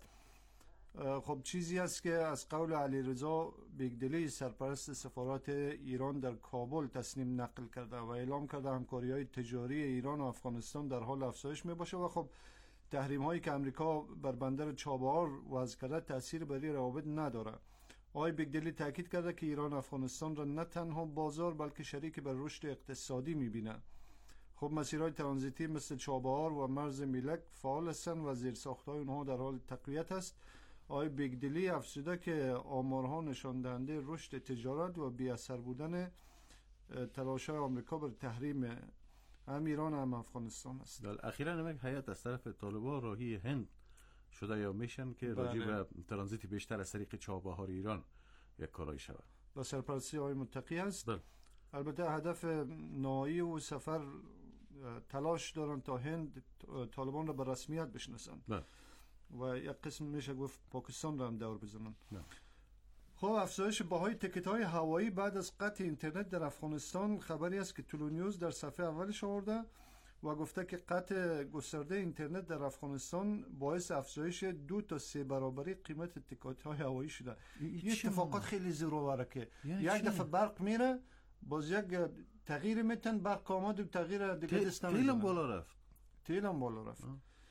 خب چیزی است که از قول علیرضا بیگدلی سرپرست سفارت ایران در کابل تصنیم نقل کرده و اعلام کرده همکاری‌های تجاری ایران و افغانستان در حال افزایش میباشه و خب تحریم‌هایی که آمریکا بر بندر چابهار وضع کرده تأثیر بر این روابط نداره. آقای بیگدلی تاکید کرده که ایران افغانستان را نه تنها بازار بلکه شریک بر رشد اقتصادی میبینه. خب مسیرهای ترانزیتی مثل چابهار و مرز میلک فعال هستند و زیرساخت‌های اونها در حال تقویت است. آقای بیگدلی افزوده که آمارها نشان دهنده رشد تجارت و بی اثر بودن تلاش‌های آمریکا بر تحریم هم ایران هم افغانستان است. در اخیراً هم هیئت از طرف طالبان راهی هند شده یا میشن که راجع به ترانزیت بیشتر از طریق چابهار ایران یک کارایی شود. با سرپرستی آقای متقی است. بله. البته هدف نهایی و سفر تلاش دارن تا هند طالبان را به رسمیت بشناسند. بله. و یک قسم میشه گفت پاکستان را هم دور بزنن. بله. خب افزایش بهای تکت‌های هوایی بعد از قطع اینترنت در افغانستان خبری است که طلو نیوز در صفحه اولش آورده و گفته که قطع گسترده اینترنت در افغانستان باعث افزایش دو تا سه برابری قیمت تکت‌های هوایی شده. این اتفاقات خیلی زورآوره که یک دفعه برق میره باز یک تغییر میتن برق آمد و تغییر دیگه دست نمیزنه. تیلم بالا رفت. تیلم بالا رفت.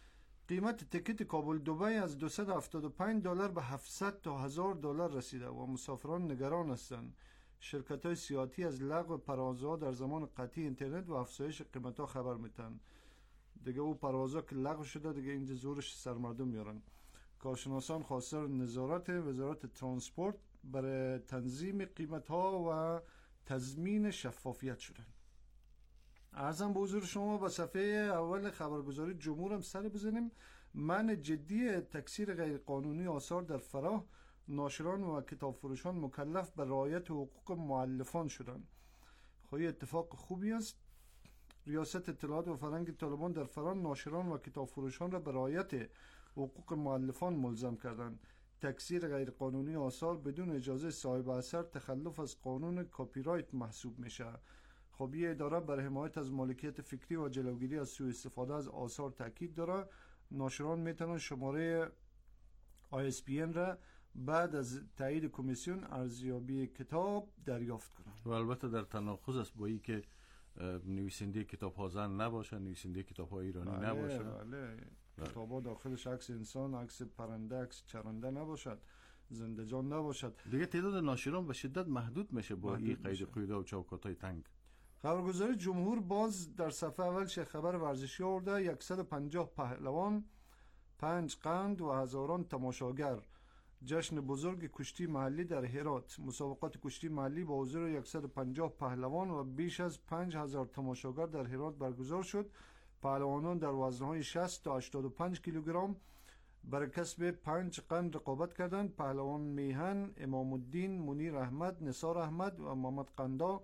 قیمت تکت کابل دبی از دویست و هفتاد و پنج دلار به هفتصد تا هزار دلار رسیده و مسافران نگران هستند. شرکت‌های سیاحتی از لغو پروازها در زمان قطعی اینترنت و افزایش قیمت‌ها خبر میدن. دیگه او پروازها که لغو شده دیگه اینجا زورش سرمردم میارن. کارشناسان خواستار نظارت وزارت ترانسپورت برای تنظیم قیمت‌ها و تضمین شفافیت شدن. عرضم به حضور شما با صفحه اول خبرگزاری جمهور هم سر بزنیم. من جدی تکثیر غیرقانونی آثار در فراه، ناشران و کتاب فروشان مکلف به رعایت حقوق مؤلفان شدند. خواهی اتفاق خوبی است. ریاست اطلاعات و فرهنگ طالبان در فراه ناشران و کتاب فروشان را به رعایت حقوق مؤلفان ملزم کردند. تکثیر غیرقانونی آثار بدون اجازه صاحب اثر تخلف از قانون کپی رایت محسوب میشه. خب این اداره برای حمایت از مالکیت فکری و جلوگیری از سوء استفاده از آثار تاکید داره. ناشران میتونن شماره آی اس پی ان را بعد از تایید کمیسیون ارزیابی کتاب دریافت کنند. و البته در تناقض است با این که نویسنده کتاب ها زن نباشه، نویسنده کتاب ها ایرانی بله، نباشه. بله. کتاب ها داخلش عکس انسان، عکس پرنده، عکس چرنده نباشد، زنده جان نباشد. دیگه تعداد ناشران به شدت محدود میشه با این قید میشه. قیود و چوکات های تنگ. خبرگزاری جمهور باز در صفحه اولش خبر ورزشی آورده. صد و پنجاه پهلوان، پنج قند و هزاران تماشاگر. جشن بزرگ کشتی محلی در هرات. مسابقات کشتی محلی با حضور صد و پنجاه پهلوان و بیش از پنج هزار تماشاگر در هرات برگزار شد. پهلوانان در وزنهای شصت تا هشتاد و پنج کیلوگرم برای کسب پنج قند رقابت کردند. پهلوان میهن، امام الدین، منیر احمد، نثار احمد و محمد قندا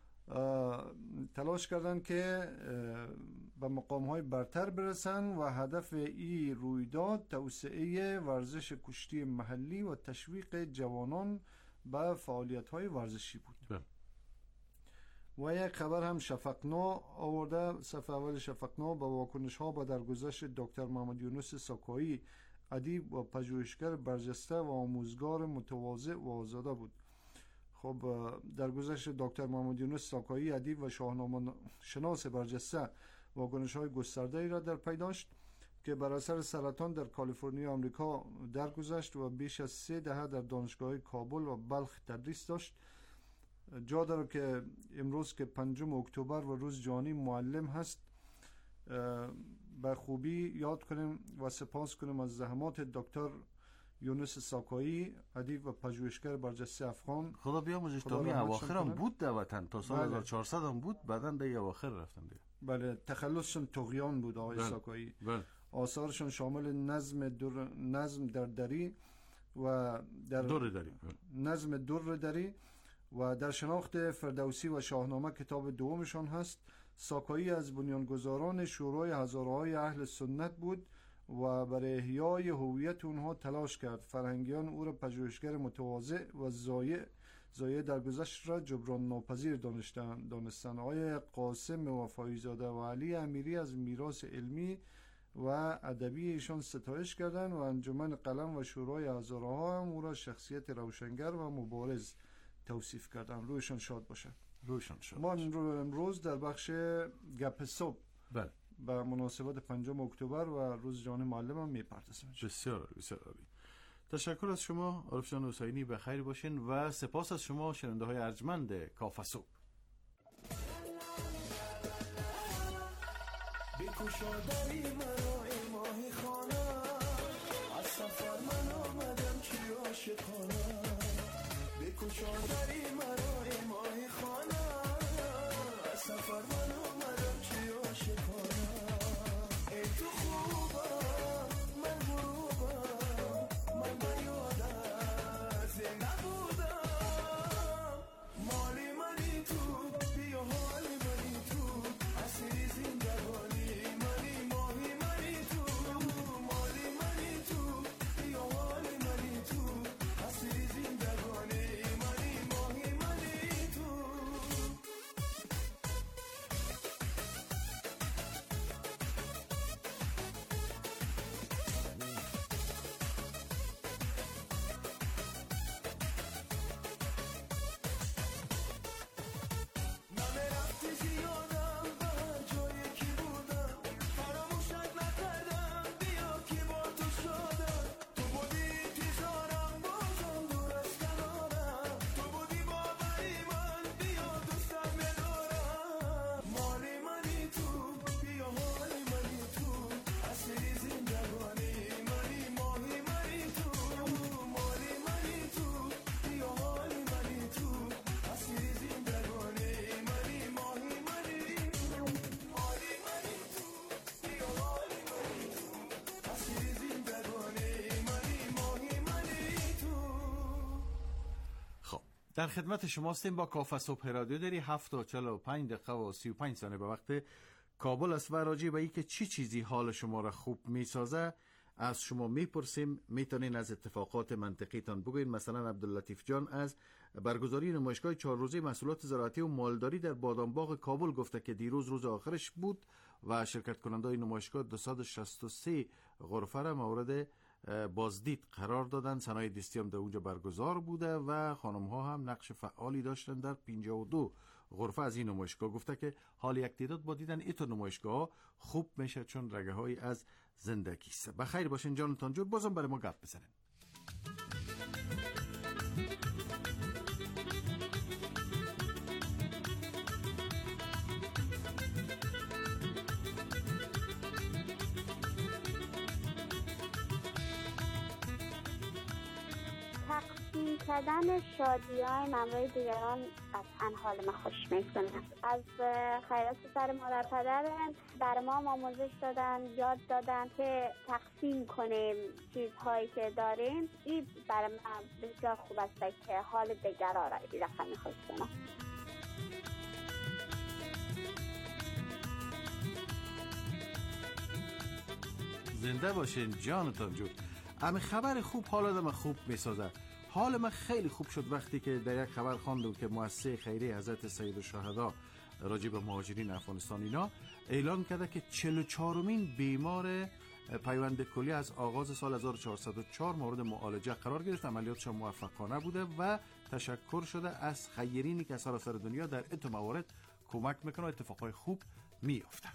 تلاش کردند که به مقام‌های برتر برسند و هدف این رویداد توسعه ورزش کشتی محلی و تشویق جوانان به فعالیت‌های ورزشی بود. ده. و یک خبر هم شفقنا آورده. صفحه اول شفقنا با واکنش‌ها با درگذشت دکتر محمد یونس ساکایی، ادیب و پژوهشگر برجسته و آموزگار متواضع و آزاده بود. خب در گذشت دکتر محمد یونس ساکایی، ادیب و شاهنامه شناس برجسته، واکنش‌های گسترده‌ای را در پی داشت که بر اثر سرطان در کالیفرنیا آمریکا درگذشت و بیش از سه دهه در دانشگاه کابل و بلخ تدریس داشت. جا داره که امروز که پنجم اکتبر و روز جهانی معلم هست به خوبی یاد کنیم و سپاس کنیم از زحمات دکتر یونس ساکایی، ادیب و پژوهشگر برجسته افغان. خدا بیامرزش. تا می اواخر هم بود در وطن تا سال هزار و چهارصد هم بود، بعدن در اواخر رفتن دیگه. بله، تخلصشون طغیان بود آقای بله. ساکایی. بله. آثارشون شامل نظم در نظم در دری و در در دری نظم در دری و در شناخت فردوسی و شاهنامه کتاب دومشان هست. ساکایی از بنیانگذاران شورای هزاره‌های اهل سنت بود و برای احیای هویت اونها تلاش کرد. فرهنگیان او را پژوهشگر متواضع و ضایع ضایع در گذشت را جبران ناپذیر دانستند. دانستند آقای قاسم وفایی‌زاده و علی امیری از میراث علمی و ادبی ایشان ستایش کردند و انجمن قلم و شورای هزارها هم او را شخصیت روشنگر و مبارز توصیف کردند. رویشان شاد باشد. رویشان شاد. ما امروز در بخش گپ صبح بله به مناسبت پنجم اکتبر و روز جهانی معلم هم میپردازیم. بسیار بسیار عالی. تشکر از شما عارف جان حسینی. به خیر باشین و سپاس از شما شنونده های ارجمند کافه صبح. بکشادری مرا ای ماهی خانه، از سفر من آمدم چی عاشقانه. بکشادری مرا ای ماهی خانه، از سفر من آمدم چی عاشقانه. ای تو خوبم من غروبم، من به یادت زنده بودم. مالی منی تو بیا حالی منی تو، اسیری زندگانی منی ماهی منی تو. مالی منی تو بیا حالی منی تو، اسیری زندگانی منی ماهی منی تو. در خدمت شما هستیم با کافه صبح رادیو داری. هفت و چهل و پنج دقیقه و سی و پنج ثانیه به وقت کابل است و راجع به اینکه چی چیزی حال شما را خوب میسازه از شما میپرسیم. میتونین از اتفاقات منطقیتان بگوین. مثلا عبداللطیف جان از برگزاری نمایشگاه چهار روزه محصولات زراعتی و مالداری در بادامباغ کابل گفته که دیروز روز آخرش بود و شرکت کننده نمایشگاه دویست و شصت و سه غرفه را مورد بازدید قرار دادن. صنایع دستی هم در اونجا برگزار بوده و خانم ها هم نقش فعالی داشتن در پنجاه و دو غرفه از این نمایشگاه. گفته که حال یک تعداد با دیدن ایتو نمایشگاه خوب میشه چون رگه های از زندگی است. بخیر باشین جانتان جور، بازم برای ما گپ بزنین. تقسیم کردن شادی های ممروی دیگران قطعا حال ما خوش میکنه. از خیرات سر مادر پدر بر ما آموزش دادن، یاد دادن که تقسیم کنیم چیزهایی که داریم. این برای من بسیار خوب است که حال دیگران را این رقم خوش کنم. زنده باشین جانتان جون. اما خبر خوب حال آدم خوب میسازه. حال من خیلی خوب شد وقتی که در یک خبر خواندم که مؤسسه خیریه حضرت سید الشهدا راجع به مهاجرین افغانستان اینا اعلان کرده که چهل و چهارمین بیمار پیوند کلیه از آغاز سال هزار و چهارصد و چهار مورد معالجه قرار گرفت. عملیاتشان موفقانه بوده و تشکر شده از خیرینی که سراسر دنیا در این موارد کمک میکنه. اتفاقای خوب میفته.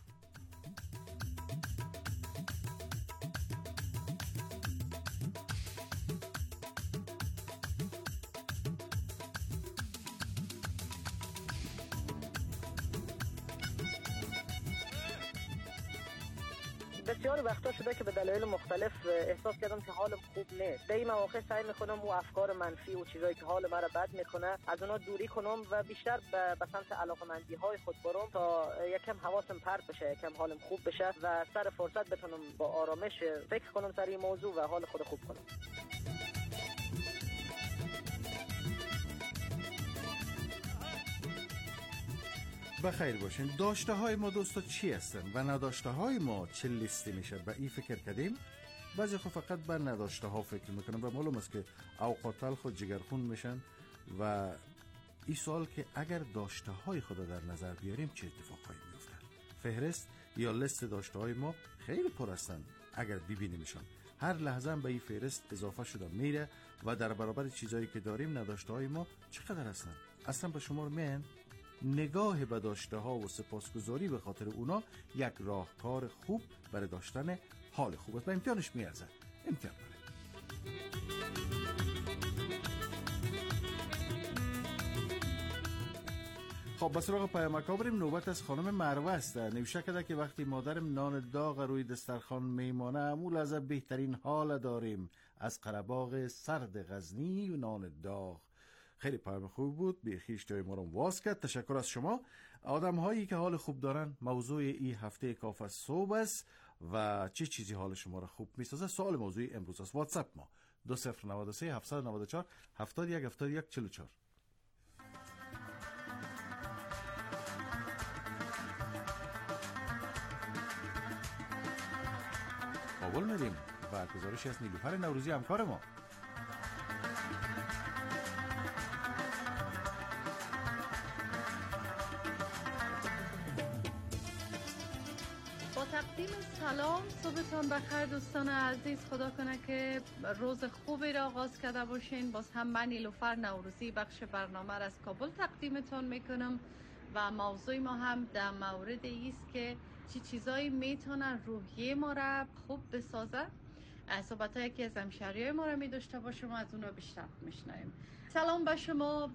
بسیار وقتا شده که به دلایل مختلف احساس کردم که حالم خوب نیست. در این مواقع سعی میکنم و افکار منفی و چیزایی که حال مرا بد میکنه از اونا دوری کنم و بیشتر به سمت علاقمندی های خود برم تا یکم حواسم پرت بشه، یکم حالم خوب بشه و سر فرصت بتونم با آرامش فکر کنم سر این موضوع و حال خود خوب کنم. بخیر باشین. داشته های ما دوستا چی هستن و نداشته های ما چه لیستی میشه؟ به این فکر کردیم؟ بعضی خود فقط به نداشته ها فکر میکنن و معلوم است که اوقات تلخ و جگرخون میشن و این سوال که اگر داشته های خود در نظر بیاریم چه اتفاقایی میفتن؟ فهرست یا لیست داشته های ما خیلی پر هستن. اگر ببینیمشان هر لحظه هم به این فهرست اضافه شده میره و در برابر چیزایی که داریم نداشته های ما چقدر هستن؟ اصلا به شما میان نگاه به داشته ها و سپاسگزاری به خاطر اونا یک راهکار خوب برای داشتن حال خوب است. به امتحانش میارزه. امتحان کنید. خب بس سراغ پیامک‌ها بریم. نوبت از خانم مروه است. نوشته کرده که وقتی مادرم نان داغ روی دسترخوان میمانه امول از بهترین حال داریم. از قره‌باغ سرد غزنی و نان داغ. خیلی پیام خوب بود. بیخیش جای ما رو واز کرد. تشکر از شما. آدم هایی که حال خوب دارن موضوع این هفته کافه صبح است و چه چی چیزی حال شما رو خوب میسازه؟ سوال موضوعی امروز است. واتساپ ما دو صفر نود و سه هفتصد و نود و چهار هفتاد و یک هفتاد و یک چهل و چهار. کابل میریم و گزارشی از نیلوفر نوروزی همکار ما. تقدیم سلام، صبحتان بخیر دوستان عزیز. خدا کنه که روز خوبی را آغاز کرده باشین. باز هم من نیلوفر نوروزی بخش برنامه را از کابل تقدیمتان میکنم و موضوع ما هم در مورد ایست که چی چیزایی میتونن روحیه ما را خوب بسازه. صحبت هایی که از همشهریای ما را می داشته باشیم و از اونها بیشتر میشنویم. سلام به شما.